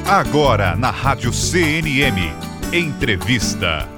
Agora na Rádio CNM, entrevista.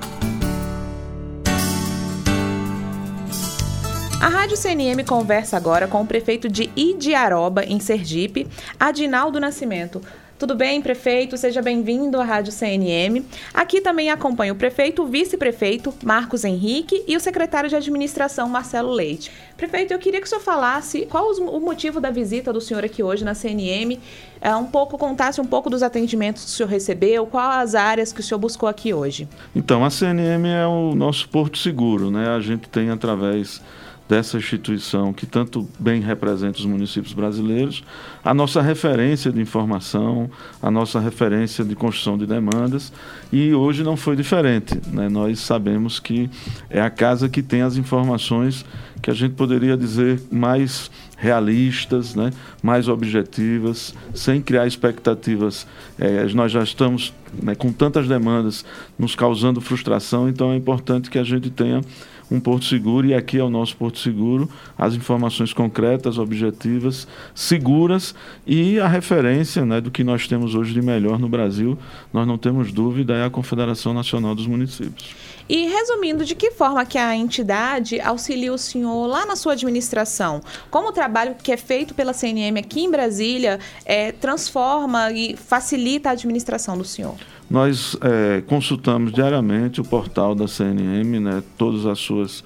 A Rádio CNM conversa agora com o prefeito de Idiaroba, em Sergipe, Adinaldo Nascimento. Tudo bem, prefeito? Seja bem-vindo à Rádio CNM. Aqui também acompanha o prefeito, o vice-prefeito, Marcos Henrique, e o secretário de administração, Marcelo Leite. Prefeito, eu queria que o senhor falasse qual o motivo da visita do senhor aqui hoje na CNM, contasse um pouco dos atendimentos que o senhor recebeu, quais as áreas que o senhor buscou aqui hoje. Então, a CNM é o nosso porto seguro, né? A gente tem, através dessa instituição que tanto bem representa os municípios brasileiros, a nossa referência de informação, a nossa referência de construção de demandas, e hoje não foi diferente, né? Nós sabemos que é a casa que tem as informações que a gente poderia dizer mais realistas, né? Mais objetivas, sem criar expectativas. Nós já estamos, né, com tantas demandas nos causando frustração, então é importante que a gente tenha um porto seguro, e aqui é o nosso porto seguro, as informações concretas, objetivas, seguras, e a referência, né, do que nós temos hoje de melhor no Brasil, nós não temos dúvida, é a Confederação Nacional dos Municípios. E resumindo, de que forma que a entidade auxilia o senhor lá na sua administração? Como o trabalho que é feito pela CNM aqui em Brasília transforma e facilita a administração do senhor? Nós consultamos diariamente o portal da CNM, né, todas as suas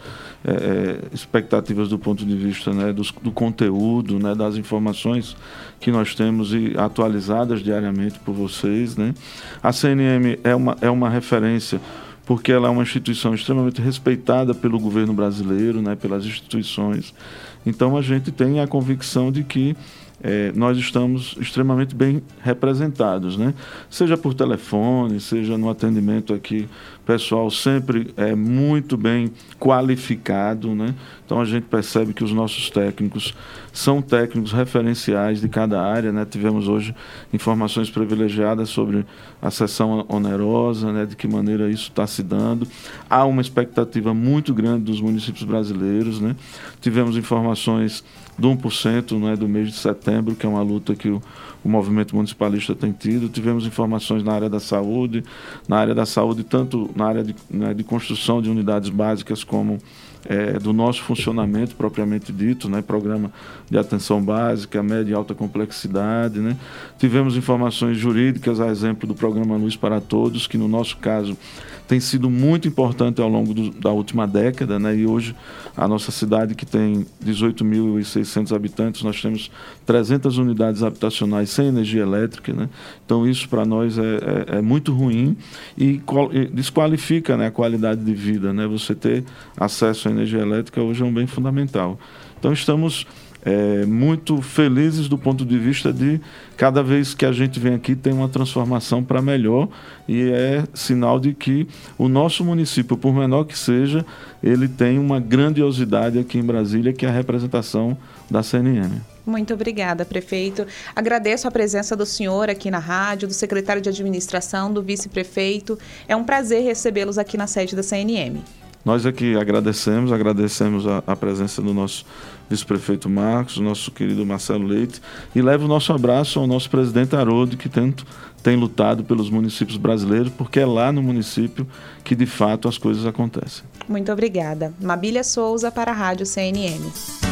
expectativas do ponto de vista, né, do conteúdo, né, das informações que nós temos e atualizadas diariamente por vocês, né. A CNM é uma referência porque ela é uma instituição extremamente respeitada pelo governo brasileiro, né, pelas instituições. Então a gente tem a convicção de que nós estamos extremamente bem representados, né? Seja por telefone, seja no atendimento aqui, pessoal sempre é muito bem qualificado, né? Então a gente percebe que os nossos técnicos são técnicos referenciais de cada área, né? Tivemos hoje informações privilegiadas sobre a sessão onerosa, né? De que maneira isso está se dando. Há uma expectativa muito grande dos municípios brasileiros, né? Tivemos informações do 1%, né, do mês de setembro, que é uma luta que o movimento municipalista tem tido. Tivemos informações na área da saúde, tanto na área de construção de unidades básicas como do nosso funcionamento propriamente dito, né, programa de atenção básica, média e alta complexidade, né. Tivemos informações jurídicas, a exemplo do programa Luz para Todos, que no nosso caso tem sido muito importante ao longo da última década, né, e hoje a nossa cidade, que tem 18.600 habitantes, nós temos 300 unidades habitacionais sem energia elétrica, né. Então isso para nós é muito ruim e desqualifica, né, a qualidade de vida, né. Você ter acesso à energia elétrica hoje é um bem fundamental. Então estamos muito felizes do ponto de vista de cada vez que a gente vem aqui tem uma transformação para melhor, e é sinal de que o nosso município, por menor que seja, ele tem uma grandiosidade aqui em Brasília, que é a representação da CNM. Muito obrigada, prefeito. Agradeço a presença do senhor aqui na rádio, do secretário de administração, do vice-prefeito. É um prazer recebê-los aqui na sede da CNM. Nós aqui agradecemos a presença do nosso vice-prefeito Marcos, do nosso querido Marcelo Leite, e levo o nosso abraço ao nosso presidente Haroldo, que tanto tem lutado pelos municípios brasileiros, porque é lá no município que de fato as coisas acontecem. Muito obrigada. Mabília Souza para a Rádio CNM.